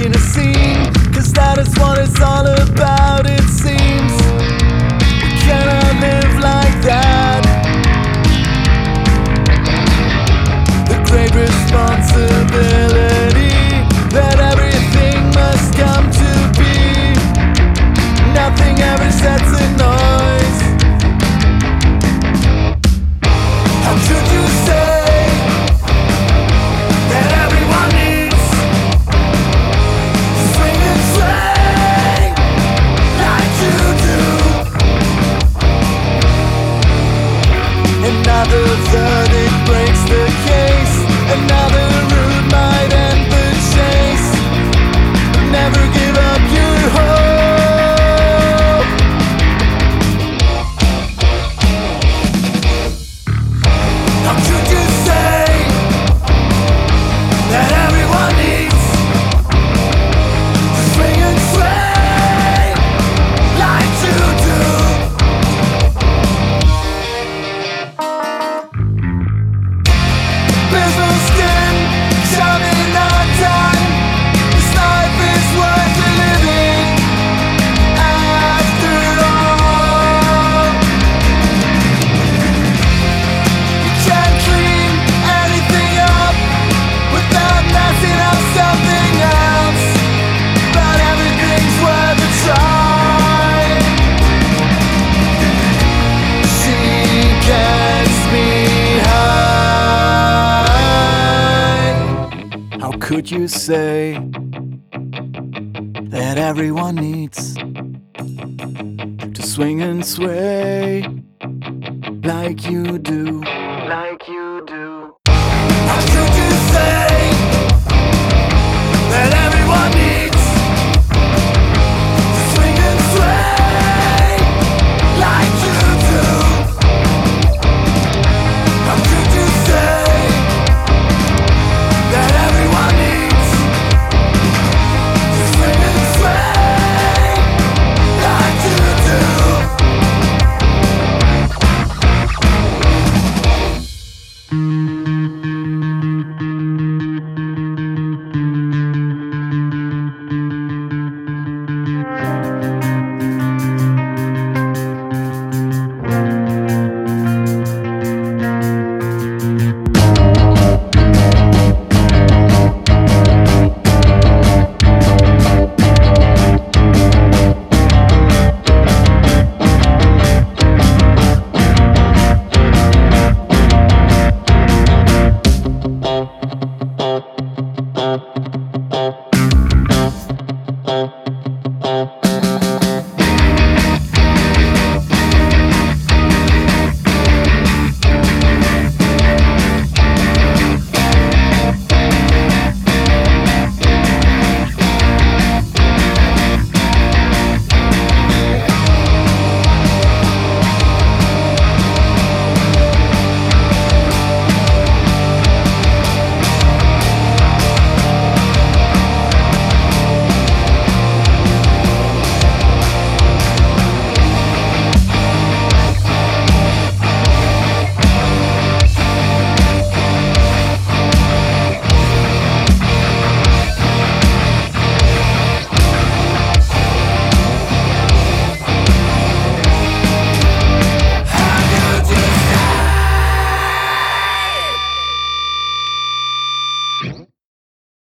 making a scene, 'cause that is what it's all about, it seems. We cannot live like that. The great responsibility that everything must come to be. Nothing ever sets a noise. How could you say that everyone needs to swing and sway like you do? Another verdict breaks the case. Another route might end the chase. Never give up your hope. How could you say that everyone needs to swing and sway like you do? Business skin, shouting not done. This life is worth living after all. You can't clean anything up without messing up something else, but everything's worth a try. She gets me high. How could you say that everyone needs to swing and sway like you do?